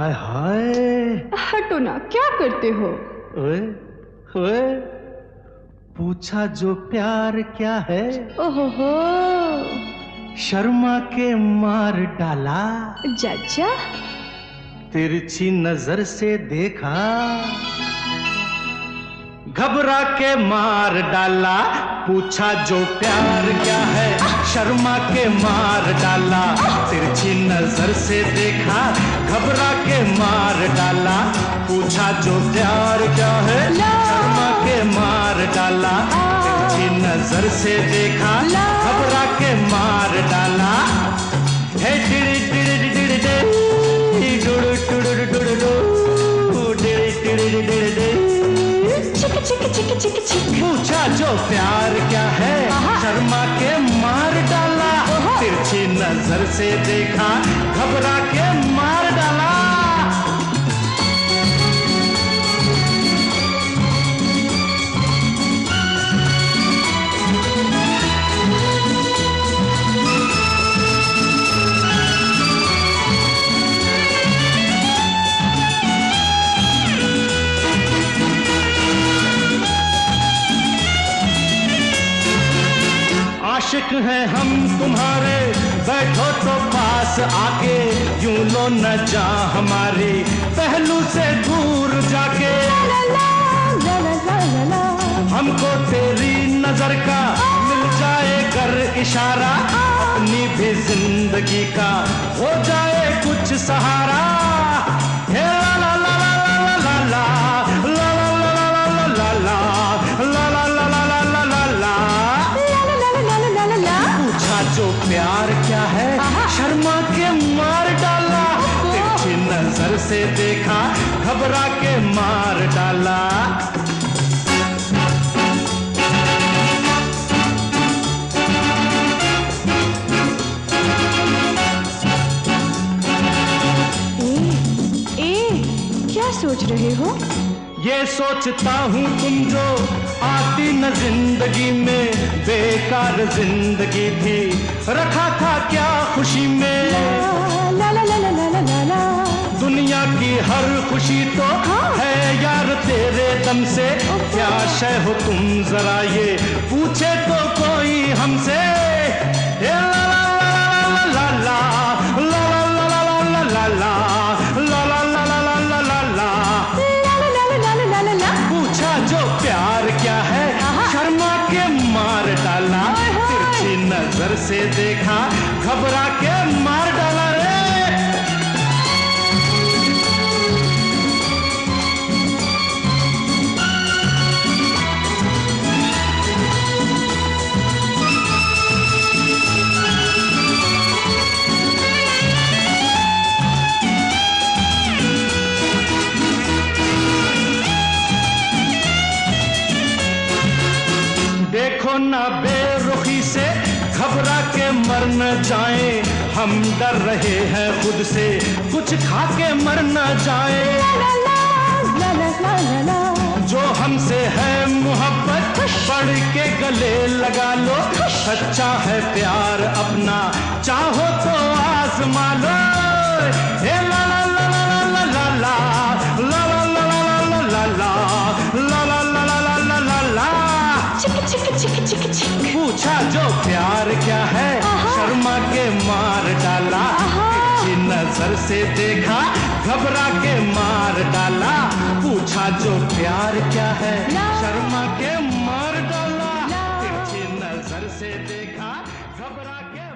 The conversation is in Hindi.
हाय हाय। हटो ना, क्या करते हो? ओए ओए, पूछा जो प्यार क्या है। ओहो, शर्मा के मार डाला। चाचा तिरछी नजर से देखा, घबरा के मार डाला। पूछा जो प्यार क्या है, शर्मा के मार डाला। तिरछी नजर से देखा, घबरा के मार डाला। पूछा जो प्यार क्या है, शर्मा के मार डाला। तिरछी नजर से देखा, घबरा के मार डाला। हे डिड़ डिड़ डिड़ डिड़ डुड़ डुड़ डुड़ डुड़ डिड़ डिड़ डिड़ डिड़। पूछा जो प्यार क्या है, शर्मा के मार डाला। तिरछी नजर से देखा, घबरा के मार डाला। आशिक हैं हम तुम्हारे, बैठो तो पास आके। यूं लो न जा हमारे पहलू से दूर जाके। हमको तेरी नजर का मिल जाए कर इशारा, अपनी भी जिंदगी का हो जाए कुछ सहारा। हे ला ला ला ला ला ला ला ला ला ला ला ला ला जो प्यार क्या है, शर्मा के मार डाला। तिरछी नजर से देखा, घबरा के मार डाला। क्या सोच रहे हो? ये सोचता हूँ तुम जो आती न जिंदगी में, बेकार जिंदगी थी, रखा था क्या खुशी में। ला ला ला ला ला ला ला। दुनिया की हर खुशी तो है यार तेरे दम से। क्या शय हो तुम जरा ये पूछे तो कोई हमसे। ला ला ला ला ला ला ला ला ला ला जो प्यार क्या है, शर्मा के मार डाला। तिरछी नजर से देखा, घबरा के मार डाला रे। देखो ना बेरुखी से, घबरा के मर न जाए। हम डर रहे हैं खुद से, कुछ खा के मर न जाए। जो हमसे है मोहब्बत, पढ़ के गले लगा लो। सच्चा है प्यार अपना, चाहो तो आजमा लो। ला ला ला ला ला ला ला ला ला ला ला ला ला ला। पूछा जो प्यार क्या है, शर्मा के मार डाला। तिरछी नजर से देखा, घबरा के मार डाला। पूछा जो प्यार क्या है, शर्मा के मार डाला। तिरछी नजर से देखा, घबरा के